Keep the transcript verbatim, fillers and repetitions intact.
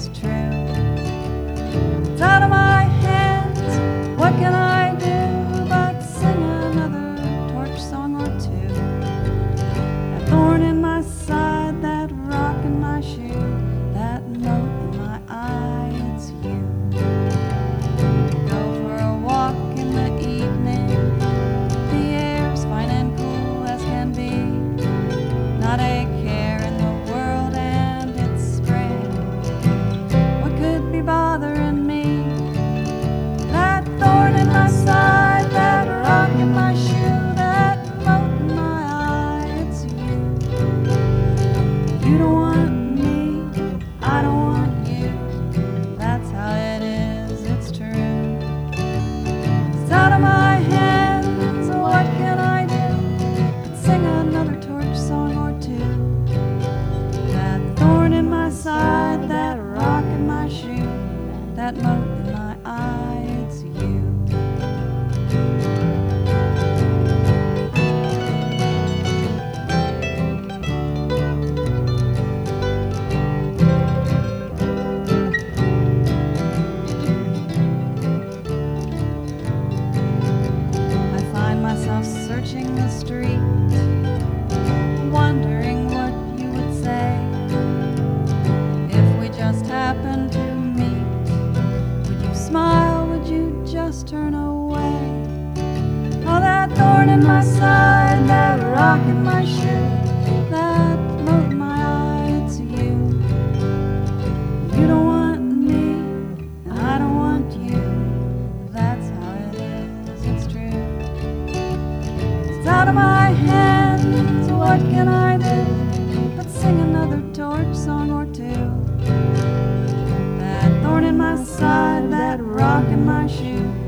is true. It's out of my hands, what can I do but sing another torch song or two? That thorn in my side, that rock in my shoe, that note in my eye, it's you. Go for a walk in the evening, the air's fine and cool as can be. Not a care in the world and it's spring. What could be bothering me? That thorn in my side, that rock in my shoe, that mote in my eye, it's you. You don't want me, I don't want you. That's how it is, it's true. It's out of my hands, what can I do but sing another torch song or two? That thorn in my side, that rock in my shoe, that mote in my eye, it's you. I find myself searching the street, wondering what you would say if we just happened to meet. Would you smile? Would you just turn away? Oh, that thorn in my side, that rock in my shoe, that mote in my eye, it's you. You don't want me, and I don't want you. That's how it is, it's true. It's out of my hands, what can I do but sing another torch song or two? That thorn in my side, that rock in my shoe,